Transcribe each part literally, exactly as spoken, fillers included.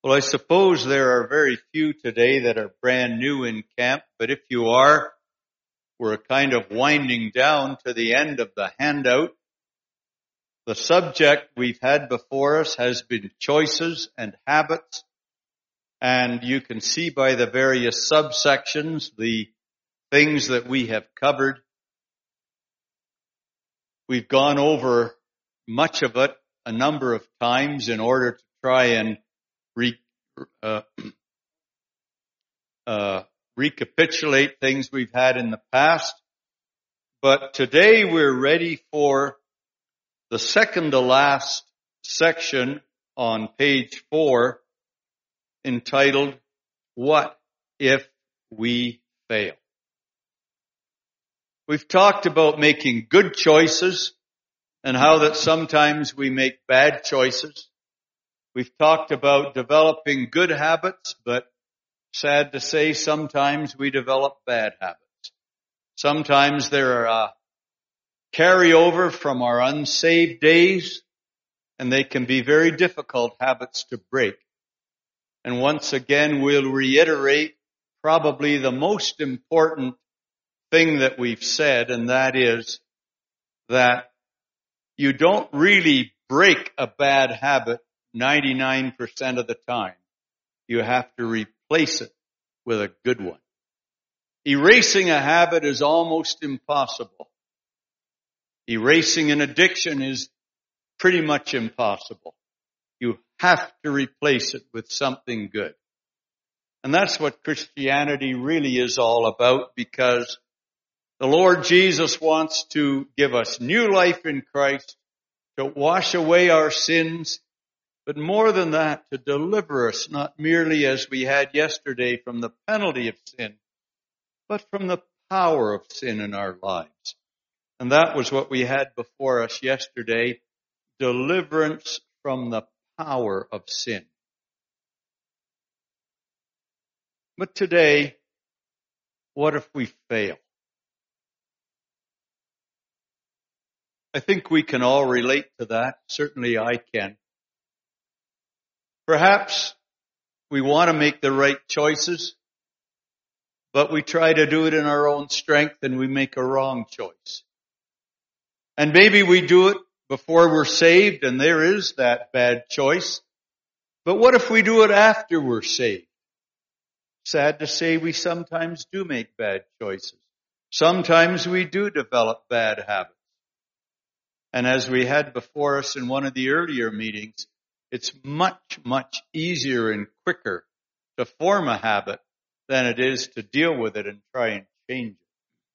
Well, I suppose there are very few today that are brand new in camp, but if you are, we're kind of winding down to the end of the handout. The subject we've had before us has been choices and habits, and you can see by the various subsections the things that we have covered. We've gone over much of it a number of times in order to try and re, uh, uh, recapitulate things we've had in the past. But today we're ready for the second to last section on page four, entitled, What If We Fail? We've talked about making good choices and how that sometimes we make bad choices. We've talked about developing good habits, but sad to say, sometimes we develop bad habits. Sometimes they're a carryover from our unsaved days, and they can be very difficult habits to break. And once again, we'll reiterate probably the most important thing that we've said, and that is that you don't really break a bad habit ninety-nine percent of the time. You have to replace it with a good one. Erasing a habit is almost impossible. Erasing an addiction is pretty much impossible. You have to replace it with something good. And that's what Christianity really is all about, because the Lord Jesus wants to give us new life in Christ, to wash away our sins, but more than that, to deliver us, not merely as we had yesterday from the penalty of sin, but from the power of sin in our lives. And that was what we had before us yesterday, deliverance from the power of sin. But today, what if we fail? I think we can all relate to that. Certainly I can. Perhaps we want to make the right choices, but we try to do it in our own strength and we make a wrong choice. And maybe we do it before we're saved, and there is that bad choice. But what if we do it after we're saved? Sad to say, we sometimes do make bad choices. Sometimes we do develop bad habits. And as we had before us in one of the earlier meetings, it's much, much easier and quicker to form a habit than it is to deal with it and try and change it.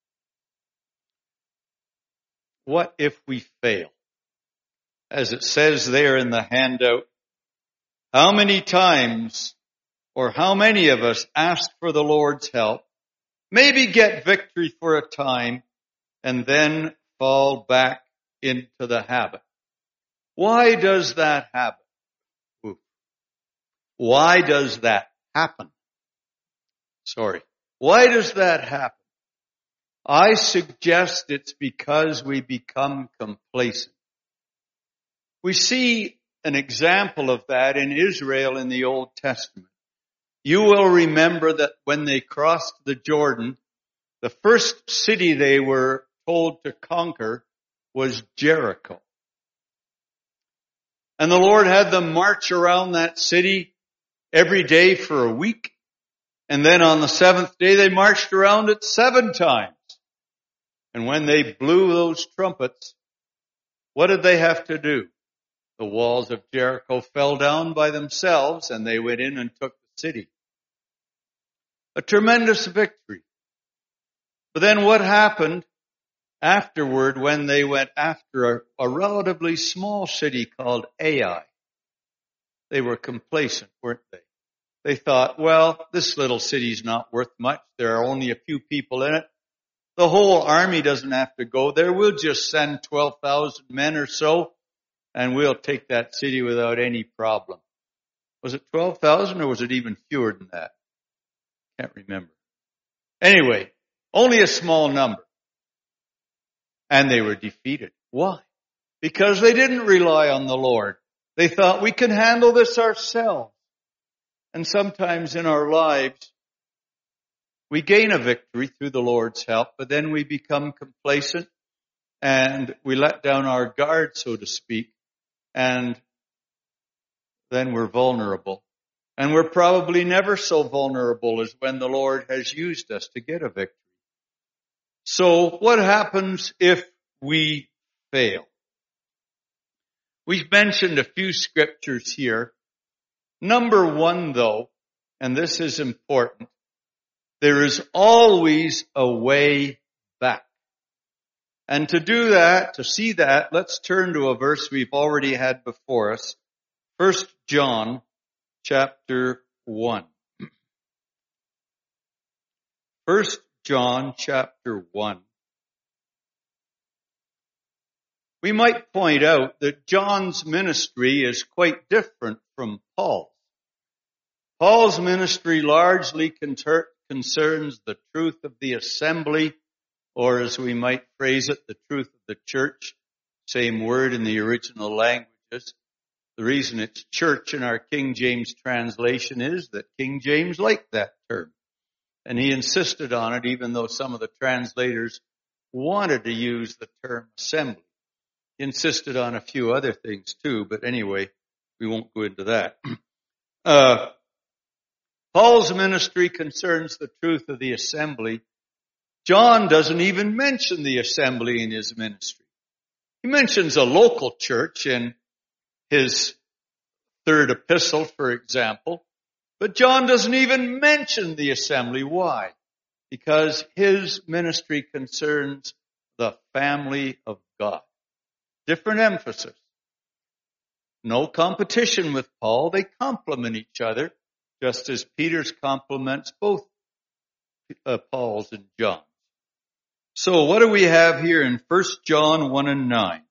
What if we fail? As it says there in the handout, how many times or how many of us ask for the Lord's help, maybe get victory for a time, and then fall back into the habit? Why does that happen? Why does that happen? Sorry. Why does that happen? I suggest it's because we become complacent. We see an example of that in Israel in the Old Testament. You will remember that when they crossed the Jordan, the first city they were told to conquer was Jericho. And the Lord had them march around that city every day for a week. And then on the seventh day, they marched around it seven times. And when they blew those trumpets, what did they have to do? The walls of Jericho fell down by themselves, and they went in and took the city. A tremendous victory. But then what happened afterward when they went after a, a relatively small city called Ai? They were complacent, weren't they? They thought, well, this little city's not worth much. There are only a few people in it. The whole army doesn't have to go there. We'll just send twelve thousand men or so, and we'll take that city without any problem. Was it twelve thousand or was it even fewer than that? Can't remember. Anyway, only a small number. And they were defeated. Why? Because they didn't rely on the Lord. They thought, we can handle this ourselves. And sometimes in our lives, we gain a victory through the Lord's help, but then we become complacent and we let down our guard, so to speak, and then we're vulnerable. And we're probably never so vulnerable as when the Lord has used us to get a victory. So what happens if we fail? We've mentioned a few scriptures here. Number one, though, and this is important, there is always a way back. And to do that, to see that, let's turn to a verse we've already had before us. First John chapter one. First John chapter one. We might point out that John's ministry is quite different from Paul's. Paul's ministry largely conter- concerns the truth of the assembly, or as we might phrase it, the truth of the church. Same word in the original languages. The reason it's church in our King James translation is that King James liked that term. And he insisted on it, even though some of the translators wanted to use the term assembly. He insisted on a few other things too, but anyway, we won't go into that. Uh, Paul's ministry concerns the truth of the assembly. John doesn't even mention the assembly in his ministry. He mentions a local church in his third epistle, for example. But John doesn't even mention the assembly. Why? Because his ministry concerns the family of God. Different emphasis. No competition with Paul. They complement each other, just as Peter's complements both uh, Paul's and John's. So what do we have here in First John one and nine?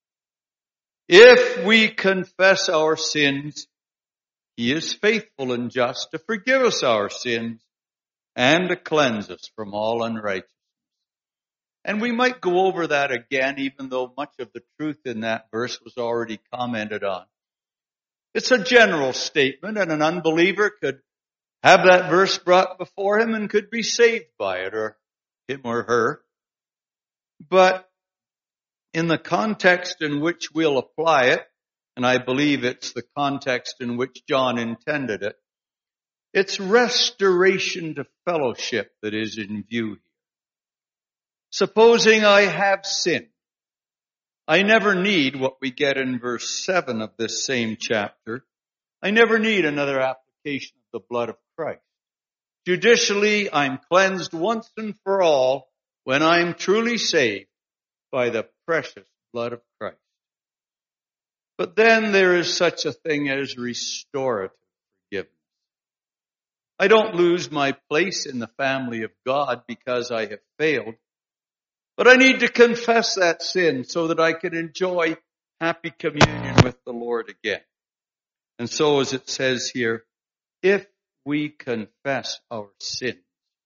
If we confess our sins, he is faithful and just to forgive us our sins and to cleanse us from all unrighteousness. And we might go over that again, even though much of the truth in that verse was already commented on. It's a general statement, and an unbeliever could have that verse brought before him and could be saved by it, or him or her. But in the context in which we'll apply it, and I believe it's the context in which John intended it, it's restoration to fellowship that is in view here. Supposing I have sinned, I never need what we get in verse seven of this same chapter. I never need another application of the blood of Christ. Judicially, I'm cleansed once and for all when I'm truly saved by the precious blood of Christ. But then there is such a thing as restorative forgiveness. I don't lose my place in the family of God because I have failed, but I need to confess that sin so that I can enjoy happy communion with the Lord again. And so as it says here, if we confess our sins.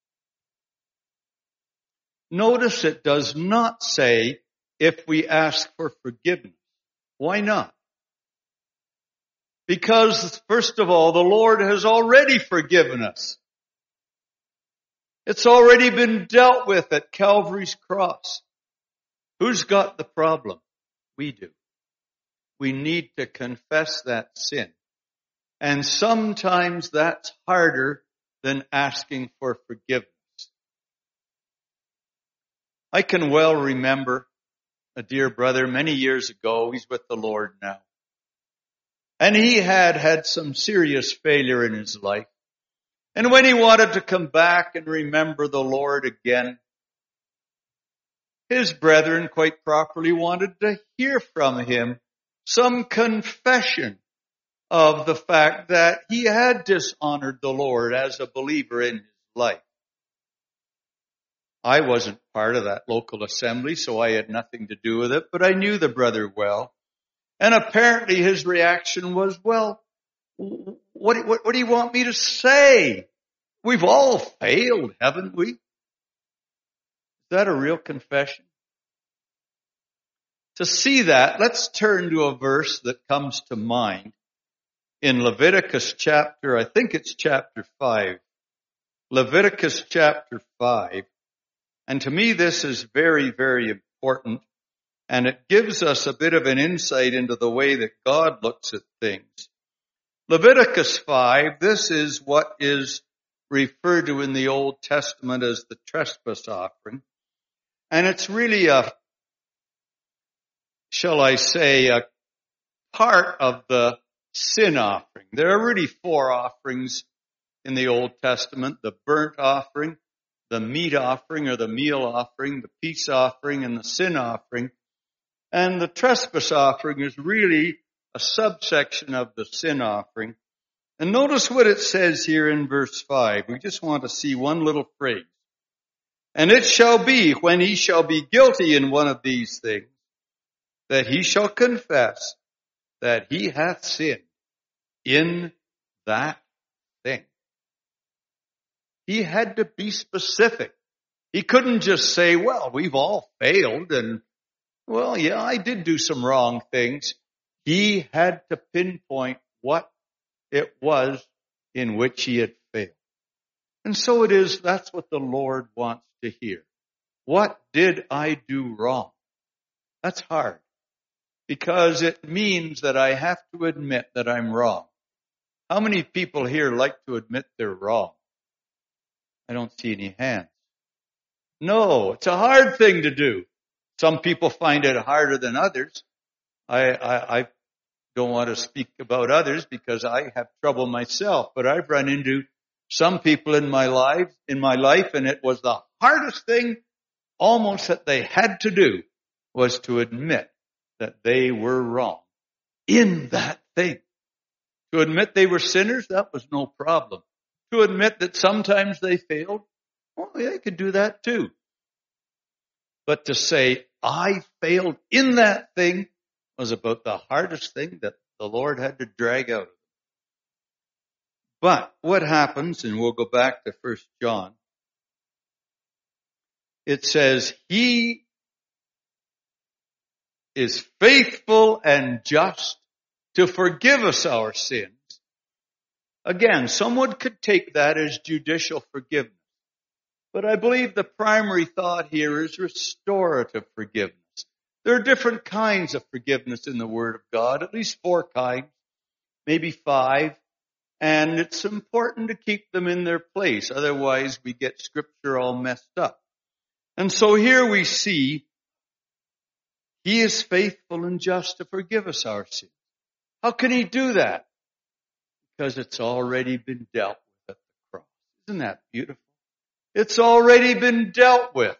Notice it does not say if we ask for forgiveness. Why not? Because, first of all, the Lord has already forgiven us. It's already been dealt with at Calvary's cross. Who's got the problem? We do. We need to confess that sin. And sometimes that's harder than asking for forgiveness. I can well remember a dear brother many years ago. He's with the Lord now. And he had had some serious failure in his life. And when he wanted to come back and remember the Lord again, his brethren quite properly wanted to hear from him some confession of the fact that he had dishonored the Lord as a believer in his life. I wasn't part of that local assembly, so I had nothing to do with it, but I knew the brother well. And apparently his reaction was, well, what, what, what do you want me to say? We've all failed, haven't we? Is that a real confession? To see that, let's turn to a verse that comes to mind. in Leviticus chapter, I think it's chapter five. Leviticus chapter five. And to me, this is very, very important. And it gives us a bit of an insight into the way that God looks at things. Leviticus five, this is what is referred to in the Old Testament as the trespass offering. And it's really a, shall I say, a part of the sin offering. There are really four offerings in the Old Testament: the burnt offering, the meat offering or the meal offering, the peace offering, and the sin offering. And the trespass offering is really a subsection of the sin offering. And notice what it says here in verse five. We just want to see one little phrase. And it shall be, when he shall be guilty in one of these things, that he shall confess that he hath sinned in that thing. He had to be specific. He couldn't just say, well, we've all failed, and well, yeah, I did do some wrong things. He had to pinpoint what it was in which he had failed. And so it is, that's what the Lord wants to hear. What did I do wrong? That's hard, because it means that I have to admit that I'm wrong. How many people here like to admit they're wrong? I don't see any hands. No, it's a hard thing to do. Some people find it harder than others. I, I, I don't want to speak about others because I have trouble myself, but I've run into some people in my life, in my life, and it was the hardest thing almost that they had to do was to admit that they were wrong in that thing. To admit they were sinners, that was no problem. To admit that sometimes they failed, well, they could do that too. But to say, I failed in that thing, was about the hardest thing that the Lord had to drag out of them. But what happens, and we'll go back to First John, it says, he is faithful and just to forgive us our sins. Again, someone could take that as judicial forgiveness. But I believe the primary thought here is restorative forgiveness. There are different kinds of forgiveness in the Word of God, at least four kinds, maybe five. And it's important to keep them in their place. Otherwise, we get Scripture all messed up. And so here we see he is faithful and just to forgive us our sins. How can he do that? Because it's already been dealt with at the cross. Isn't that beautiful? It's already been dealt with.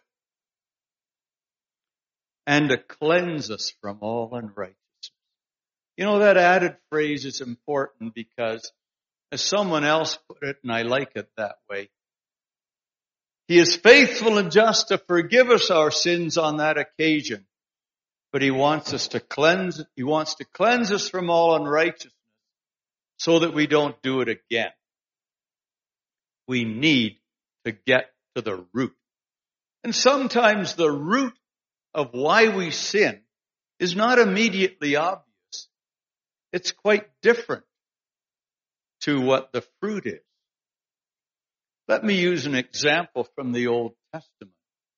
And to cleanse us from all unrighteousness. You know, that added phrase is important because, as someone else put it, and I like it that way, he is faithful and just to forgive us our sins on that occasion. But he wants us to cleanse, he wants to cleanse us from all unrighteousness so that we don't do it again. We need to get to the root. And sometimes the root of why we sin is not immediately obvious. It's quite different to what the fruit is. Let me use an example from the Old Testament.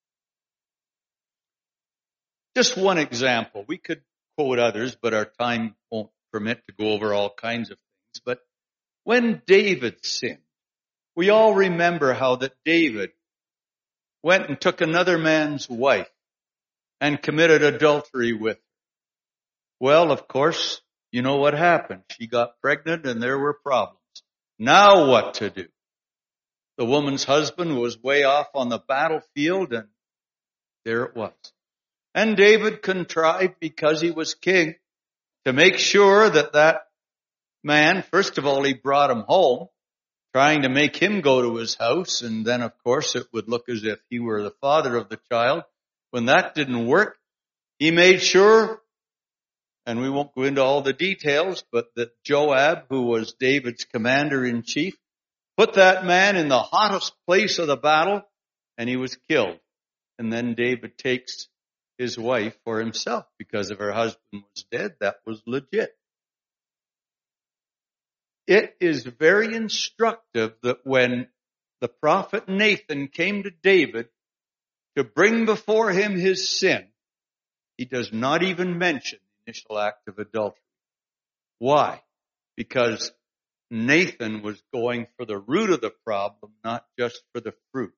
Just one example. We could quote others, but our time won't permit to go over all kinds of things. But when David sinned, we all remember how that David went and took another man's wife and committed adultery with her. Well, of course, you know what happened. She got pregnant and there were problems. Now what to do? The woman's husband was way off on the battlefield, and there it was. And David contrived, because he was king, to make sure that that man, first of all, he brought him home, trying to make him go to his house, and then, of course, it would look as if he were the father of the child. When that didn't work, he made sure, and we won't go into all the details, but that Joab, who was David's commander-in-chief, put that man in the hottest place of the battle, and he was killed. And then David takes his wife for himself because if her husband was dead, that was legit. it is very instructive that when the prophet Nathan came to David to bring before him his sin, he does not even mention the initial act of adultery. Why? Because Nathan was going for the root of the problem, not just for the fruit.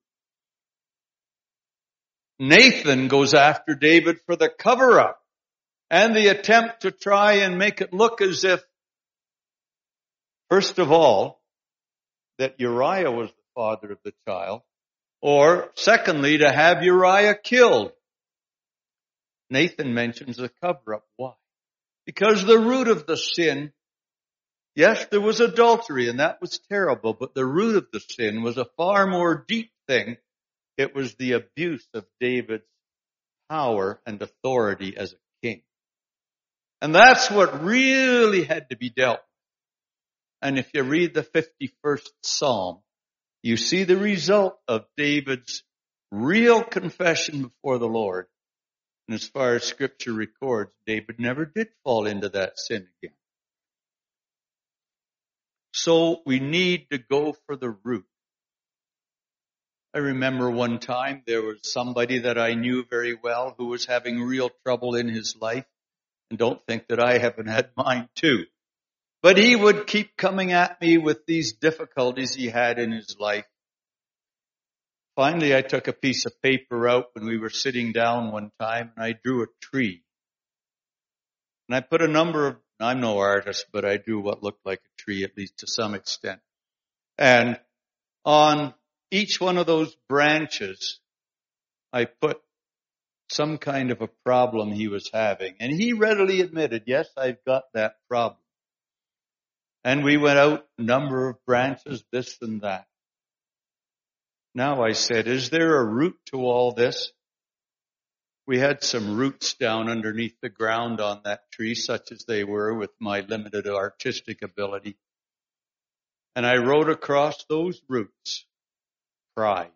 Nathan goes after David for the cover-up and the attempt to try and make it look as if, first of all, that Uriah was the father of the child, or secondly, to have Uriah killed. Nathan mentions the cover-up. Why? Because the root of the sin, yes, there was adultery, and that was terrible, but the root of the sin was a far more deep thing. It was the abuse of David's power and authority as a king. And that's what really had to be dealt with. And if you read the fifty-first Psalm, you see the result of David's real confession before the Lord. And as far as Scripture records, David never did fall into that sin again. So we need to go for the root. I remember one time there was somebody that I knew very well who was having real trouble in his life. And don't think that I haven't had mine too. But he would keep coming at me with these difficulties he had in his life. Finally, I took a piece of paper out when we were sitting down one time, and I drew a tree. And I put a number of, I'm no artist, but I drew what looked like a tree, at least to some extent. And on each one of those branches, I put some kind of a problem he was having. And he readily admitted, yes, I've got that problem. And we went out, number of branches, this and that. Now I said, is there a root to all this? We had some roots down underneath the ground on that tree, such as they were with my limited artistic ability. And I wrote across those roots, pride.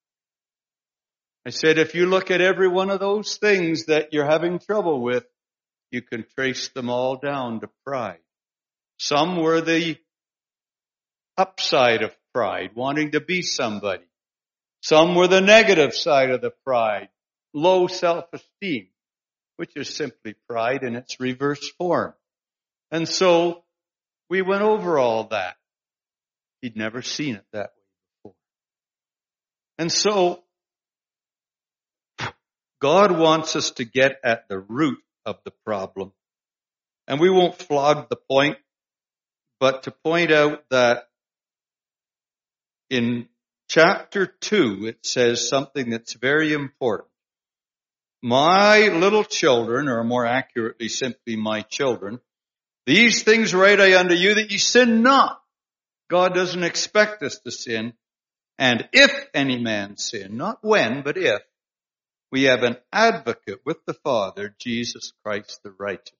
I said, if you look at every one of those things that you're having trouble with, you can trace them all down to pride. Some were the upside of pride, wanting to be somebody. Some were the negative side of the pride, low self-esteem, which is simply pride in its reverse form. And so we went over all that. He'd never seen it that way before. And so God wants us to get at the root of the problem. And we won't flog the point, but to point out that in chapter two, it says something that's very important. My little children, or more accurately, simply my children, these things write I unto you that ye sin not. God doesn't expect us to sin. And if any man sin, not when, but if, we have an advocate with the Father, Jesus Christ the righteous.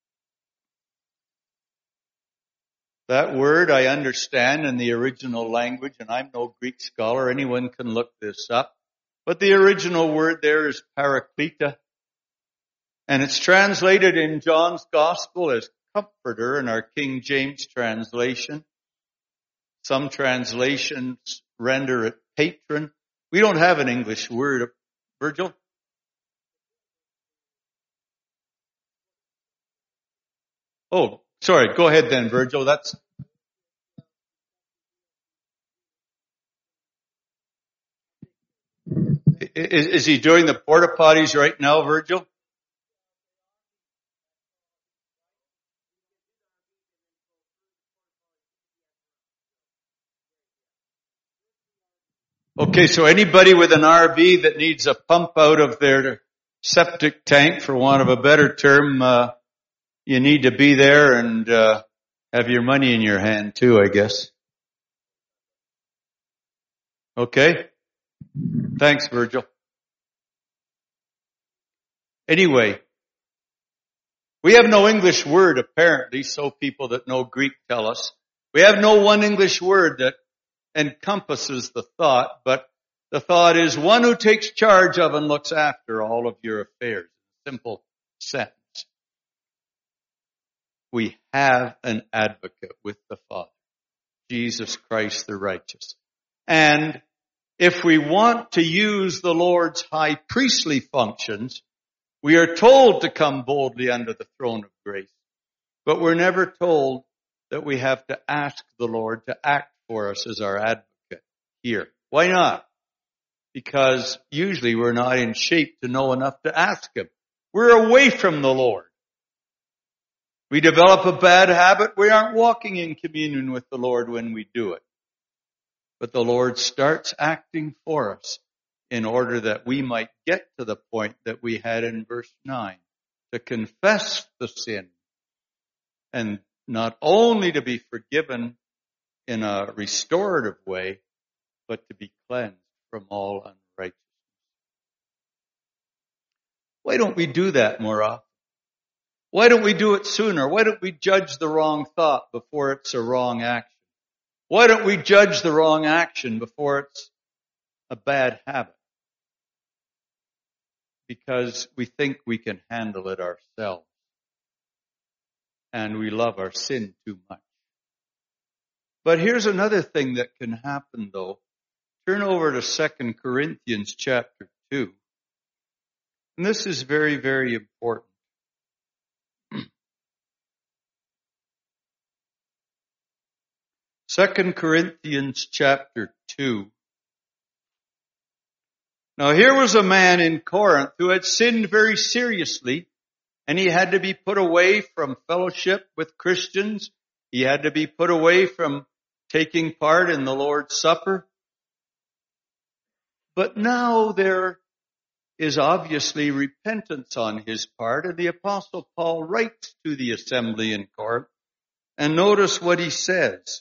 That word I understand in the original language, and I'm no Greek scholar, anyone can look this up, but the original word there is parakleta, and it's translated in John's Gospel as comforter in our King James translation. Some translations render it patron. We don't have an English word, Virgil. Oh, sorry, go ahead then, Virgil. That's is, is he doing the porta potties right now, Virgil? Okay, so anybody with an R V that needs a pump out of their septic tank, for want of a better term, uh, you need to be there and uh, have your money in your hand too, I guess. Okay? Thanks, Virgil. Anyway, we have no English word apparently, so people that know Greek tell us. We have no one English word that encompasses the thought, but the thought is one who takes charge of and looks after all of your affairs. Simple sentence. We have an advocate with the Father. Jesus Christ the righteous. And if we want to use the Lord's high priestly functions, we are told to come boldly under the throne of grace. But we're never told that we have to ask the Lord to act for us as our advocate here. Why not? Because usually we're not in shape to know enough to ask Him. We're away from the Lord. We develop a bad habit. We aren't walking in communion with the Lord when we do it. But the Lord starts acting for us in order that we might get to the point that we had in verse nine, to confess the sin, and not only to be forgiven in a restorative way, but to be cleansed from all unrighteousness. Why don't we do that more often? Why don't we do it sooner? Why don't we judge the wrong thought before it's a wrong action? Why don't we judge the wrong action before it's a bad habit? Because we think we can handle it ourselves. And we love our sin too much. But here's another thing that can happen, though. Turn over to Second Corinthians chapter two. And this is very, very important. Second Corinthians chapter two. Now here was a man in Corinth who had sinned very seriously, and he had to be put away from fellowship with Christians. He had to be put away from taking part in the Lord's Supper. But now there is obviously repentance on his part, and the Apostle Paul writes to the assembly in Corinth, and notice what he says.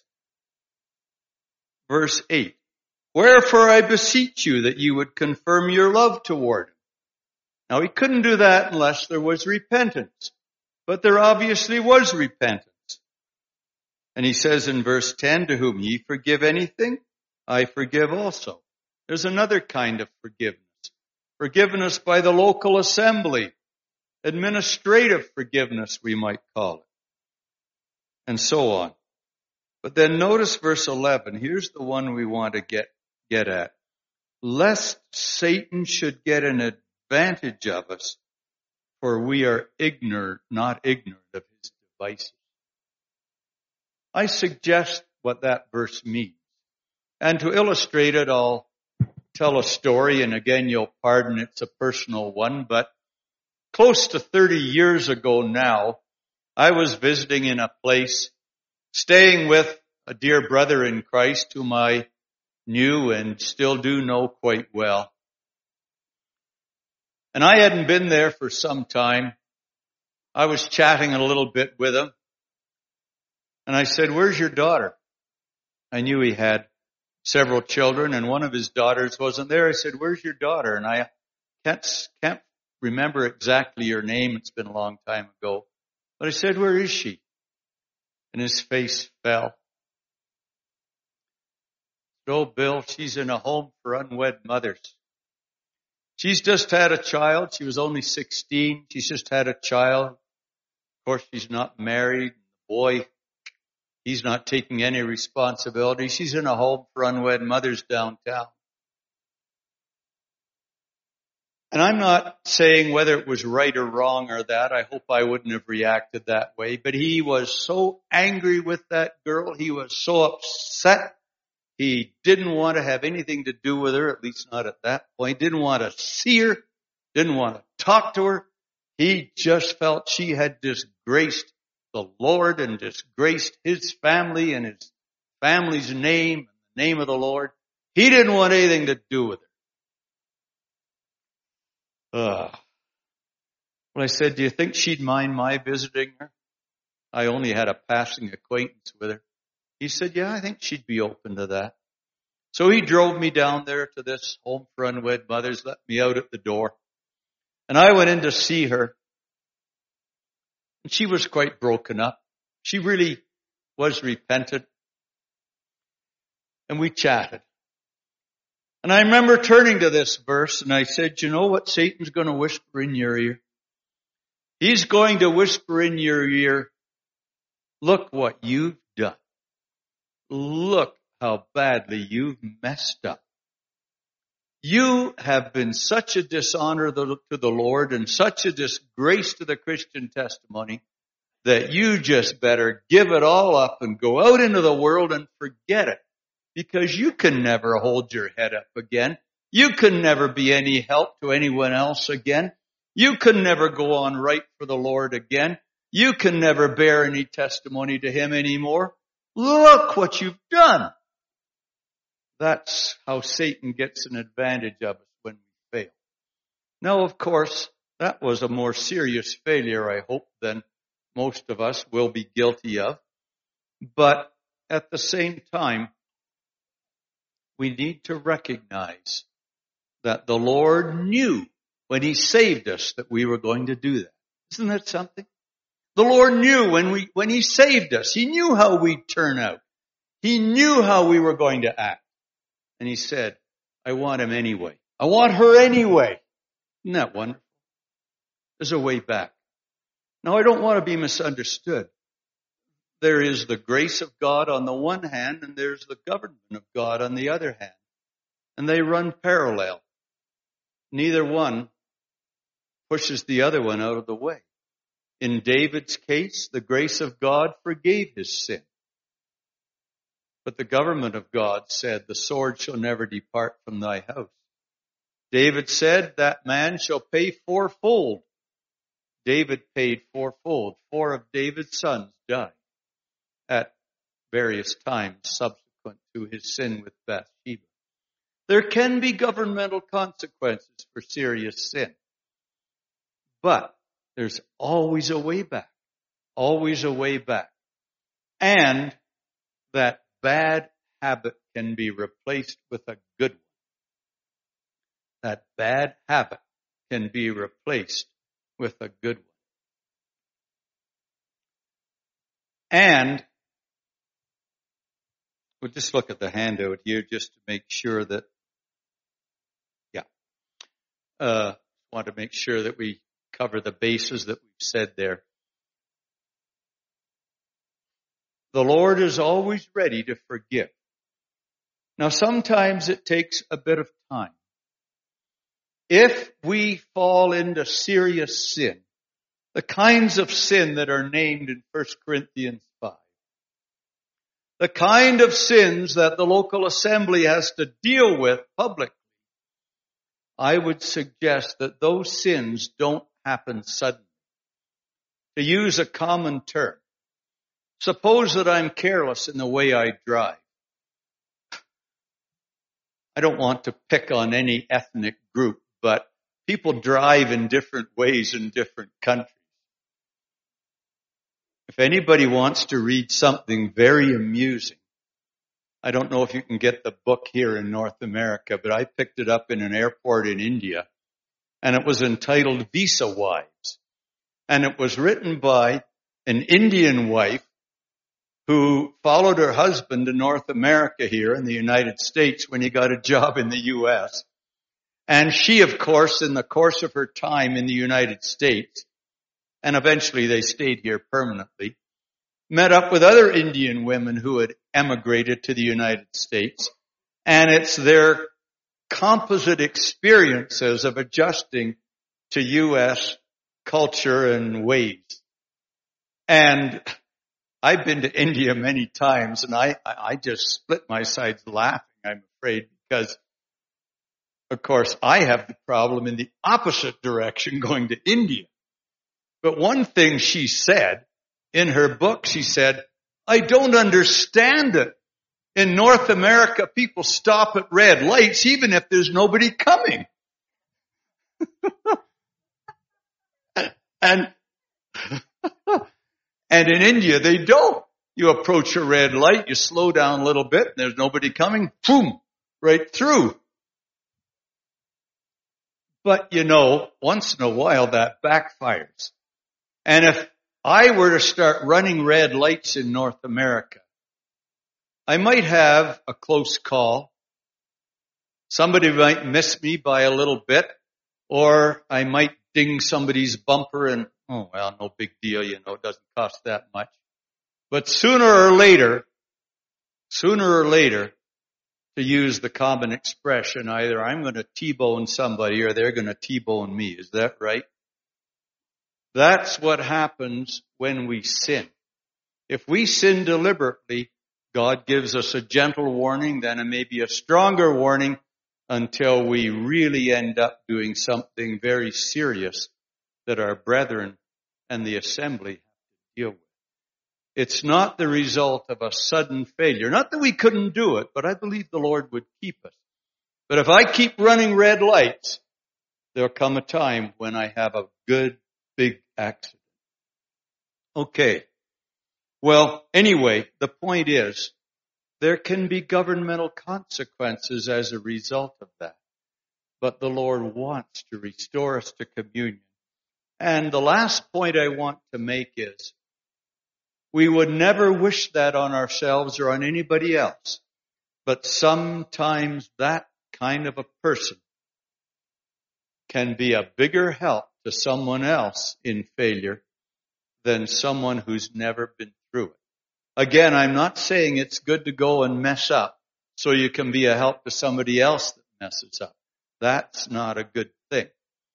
Verse eight, wherefore I beseech you that you would confirm your love toward him. Now he couldn't do that unless there was repentance, but there obviously was repentance. And he says in verse ten, to whom ye forgive anything, I forgive also. There's another kind of forgiveness. Forgiveness by the local assembly. Administrative forgiveness, we might call it. And so on. But then notice verse eleven. Here's the one we want to get, get at. Lest Satan should get an advantage of us, for we are ignorant, not ignorant of his devices. I suggest what that verse means. And to illustrate it, I'll tell a story, and again, you'll pardon it's a personal one, but close to thirty years ago now, I was visiting in a place, staying with a dear brother in Christ whom I knew and still do know quite well. And I hadn't been there for some time. I was chatting a little bit with him. And I said, where's your daughter? I knew he had several children, and one of his daughters wasn't there. I said, where's your daughter? And I can't, can't remember exactly her name. It's been a long time ago. But I said, where is she? And his face fell. Oh, Bill, she's in a home for unwed mothers. She's just had a child. She was only sixteen. She's just had a child. Of course, she's not married. The boy, he's not taking any responsibility. She's in a home for unwed mothers downtown. And I'm not saying whether it was right or wrong or that. I hope I wouldn't have reacted that way. But he was so angry with that girl. He was so upset. He didn't want to have anything to do with her, at least not at that point. Didn't want to see her. Didn't want to talk to her. He just felt she had disgraced the Lord and disgraced his family and his family's name, the name of the Lord. He didn't want anything to do with her. Ugh. Well, I said, do you think she'd mind my visiting her? I only had a passing acquaintance with her. He said, yeah, I think she'd be open to that. So he drove me down there to this home for unwed mothers, let me out at the door. And I went in to see her. And she was quite broken up. She really was repentant. And we chatted. And I remember turning to this verse and I said, you know what Satan's going to whisper in your ear? He's going to whisper in your ear, look what you've done. look how badly you've messed up. You have been such a dishonor to the Lord and such a disgrace to the Christian testimony that you just better give it all up and go out into the world and forget it, because you can never hold your head up again. You can never be any help to anyone else again. You can never go on right for the Lord again. You can never bear any testimony to Him anymore. Look what you've done. That's how Satan gets an advantage of us when we fail. Now, of course, that was a more serious failure, I hope, than most of us will be guilty of. But at the same time, we need to recognize that the Lord knew when He saved us that we were going to do that. Isn't that something? The Lord knew when we, when He saved us, He knew how we'd turn out. He knew how we were going to act. And He said, I want him anyway. I want her anyway. Isn't that wonderful? There's a way back. Now, I don't want to be misunderstood. There is the grace of God on the one hand, and there's the government of God on the other hand. And they run parallel. Neither one pushes the other one out of the way. In David's case, the grace of God forgave his sin. But the government of God said, the sword shall never depart from thy house. David said, that man shall pay fourfold. David paid fourfold. Four of David's sons died at various times subsequent to his sin with Bathsheba. There can be governmental consequences for serious sin. But there's always a way back. Always a way back. And that bad habit can be replaced with a good one. That bad habit can be replaced with a good one. And we'll just look at the handout here just to make sure that, yeah, uh, want to make sure that we cover the bases that we've said there. The Lord is always ready to forgive. Now, sometimes it takes a bit of time. If we fall into serious sin, the kinds of sin that are named in First Corinthians five, the kind of sins that the local assembly has to deal with publicly, I would suggest that those sins don't happen suddenly. To use a common term, suppose that I'm careless in the way I drive. I don't want to pick on any ethnic group, but people drive in different ways in different countries. If anybody wants to read something very amusing, I don't know if you can get the book here in North America, but I picked it up in an airport in India, and it was entitled Visa Wives. And it was written by an Indian wife who followed her husband to North America here in the United States when he got a job in the U S. And she, of course, in the course of her time in the United States, and eventually they stayed here permanently, met up with other Indian women who had emigrated to the United States. And it's their composite experiences of adjusting to U S culture and ways. And I've been to India many times, and I, I just split my sides laughing, I'm afraid, because, of course, I have the problem in the opposite direction going to India. But one thing she said in her book, she said, I don't understand it. In North America, people stop at red lights even if there's nobody coming. and And in India, they don't. You approach a red light, you slow down a little bit, and there's nobody coming, boom, right through. But, you know, once in a while that backfires. And if I were to start running red lights in North America, I might have a close call. Somebody might miss me by a little bit, or I might ding somebody's bumper and, oh, well, no big deal, you know, it doesn't cost that much. But sooner or later, sooner or later, to use the common expression, either I'm going to T-bone somebody or they're going to T-bone me. Is that right? That's what happens when we sin. If we sin deliberately, God gives us a gentle warning, then it may be a stronger warning until we really end up doing something very serious that our brethren and the assembly have to deal with. It's not the result of a sudden failure. Not that we couldn't do it, but I believe the Lord would keep us. But if I keep running red lights, there'll come a time when I have a good, big accident. Okay. Well, anyway, the point is, there can be governmental consequences as a result of that. But the Lord wants to restore us to communion. And the last point I want to make is, we would never wish that on ourselves or on anybody else. But sometimes that kind of a person can be a bigger help to someone else in failure than someone who's never been through it. Again, I'm not saying it's good to go and mess up so you can be a help to somebody else that messes up. That's not a good thing.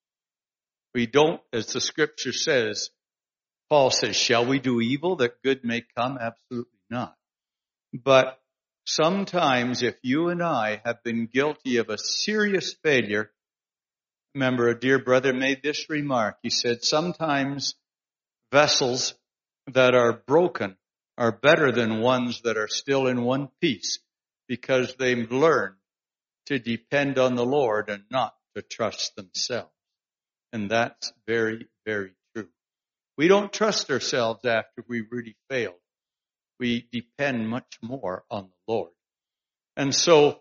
We don't, as the scripture says, Paul says, shall we do evil that good may come? Absolutely not. But sometimes if you and I have been guilty of a serious failure, remember a dear brother made this remark. He said, sometimes vessels that are broken are better than ones that are still in one piece because they've learned to depend on the Lord and not to trust themselves. And that's very, very true. We don't trust ourselves after we really failed. We depend much more on the Lord. And so,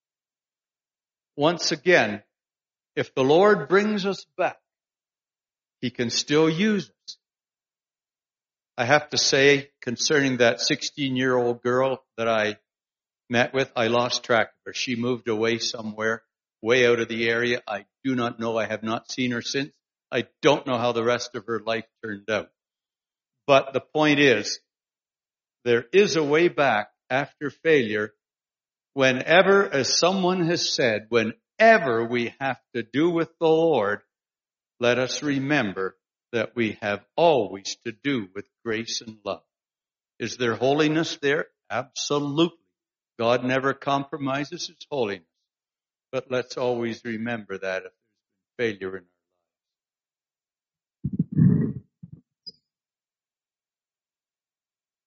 once again, if the Lord brings us back, He can still use us. I have to say, concerning that sixteen-year-old girl that I met with, I lost track of her. She moved away somewhere, way out of the area. I do not know. I have not seen her since. I don't know how the rest of her life turned out. But the point is, there is a way back after failure. Whenever, as someone has said, whenever we have to do with the Lord, let us remember that we have always to do with grace and love. Is there holiness there? Absolutely. God never compromises His holiness. But let's always remember that if there's been failure in our